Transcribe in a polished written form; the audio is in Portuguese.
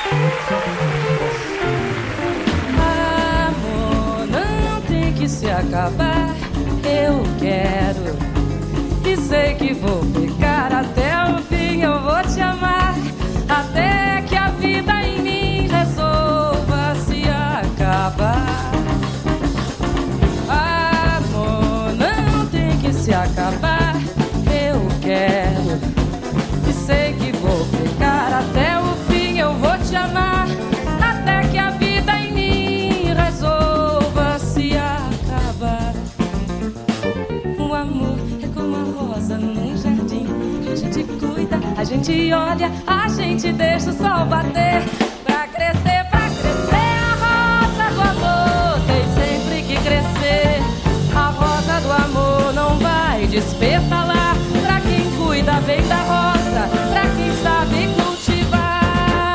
Amor, não tem que se acabar. Eu quero e sei que vou ficar até o fim. Eu vou te amar até que a vida em mim resolva se acabar. Amor, não tem que se acabar. Eu quero e sei que vou ficar até o fim. Eu vou te amar até que a vida em mim resolva se acabar. O amor é como a rosa num jardim. A gente cuida, a gente olha, a gente deixa o sol bater.